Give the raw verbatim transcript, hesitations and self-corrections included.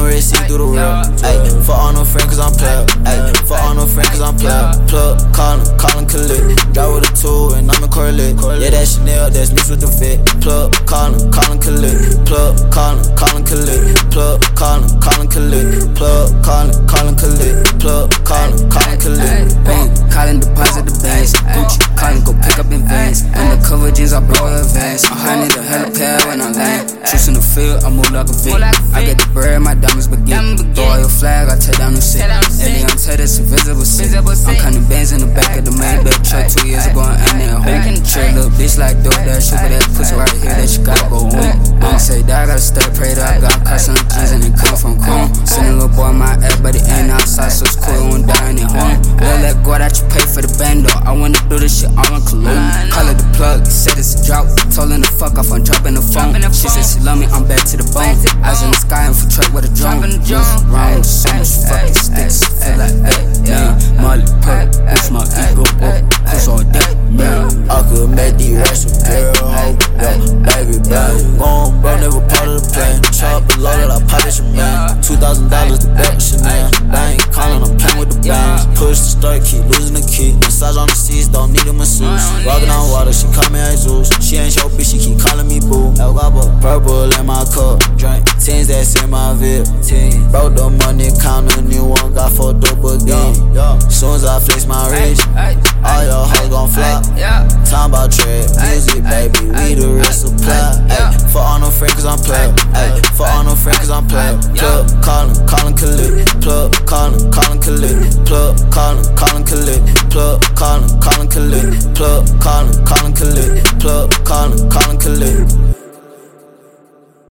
really see through the real. Ayy, fuck all no friend cause I'm plug. Ayy, fuck all no friend cause I'm plug. Plug, callin', callin' Khalid. Drive with a tool and I'm in Corlett. Yeah, that Chanel, that's mixed with the fit. Plug, callin', callin' Khalid. Plug, callin', callin' Khalid. Plug, callin', callin' Khalid. Plug, callin', callin' Khalid. Plug, callin', callin' Khalid. Bank, callin' deposit the bands. Gucci, callin' go pick up in vans. Undercover jeans, I blow advance. A hundred, a hella pair when I land. Troops in the field, I move like a Vic. I get the bread, my diamonds begin. Throw all your flag, I take down the shit. Alien tell that's invisible shit. I'm counting bands in the back of the Maybach truck. Two years ago, I ain't at home. Chill little bitch like DoorDash. Shoot for that pussy right here that you gotta go home. I don't say that, I gotta stay prayed up. Got cuss on the jeans and it come from home. Send a little boy my ass, but it ain't outside, so it's cool, won't die in it home. Well, let go that you pay for the bando. I wanna do this shit all in Cologne. Call it the plug, said it's a drought. Told her to fuck off, I'm dropping the phone. She said she love me, I'm back to the bone. Eyes in the sky, infiltrate with a drone. Just wrong, so much fucking sticks. Feel like that, yeah. Molly Perk, push my ego up, push all that, man. I could make these rats a girl, ho. Yo, baby, baby. Gone, bro, never part of the plan. Chop below that, I pop that shit, man. Two thousand dollars to bet with Chanel. I ain't callin', I'm playing with the bands. Push the start, keep losing the key. Massage on the seats, don't need a masseuse. Walking on water, she call me Jesus. She ain't your bitch, she keep calling me boo. El Guapo, purple in my cup. Drink tens that's in my VIP. Bro, the money counter, new one got fucked up again. Soon as I flex my wrist, all your hoes gon' flop. Time about trap, music, baby, we the real supply. Ay, for all no friend cause I'm plug. Ay, for all no friend cause I'm plug. Plug, callin', callin' Khalid. Plug, callin', callin' Khalid. Plug, callin', callin' Khalid. Plug, callin', callin' Khalid. Plug, callin', callin' Khalid. Plug, callin', callin' Khalid.